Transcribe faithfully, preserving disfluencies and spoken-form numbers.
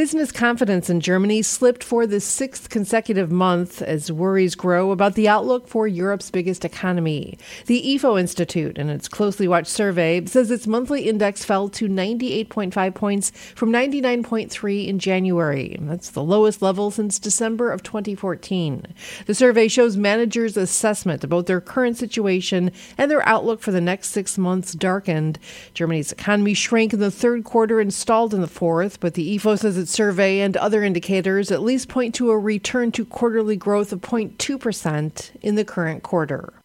Business confidence in Germany slipped for the sixth consecutive month as worries grow about the outlook for Europe's biggest economy. The I F O Institute, in its closely watched survey, says its monthly index fell to ninety-eight point five points from ninety-nine point three in January. That's the lowest level since December of twenty fourteen. The survey shows managers' assessment about their current situation and their outlook for the next six months darkened. Germany's economy shrank in the third quarter and stalled in the fourth, but the I F O says its survey and other indicators at least point to a return to quarterly growth of zero point two percent in the current quarter.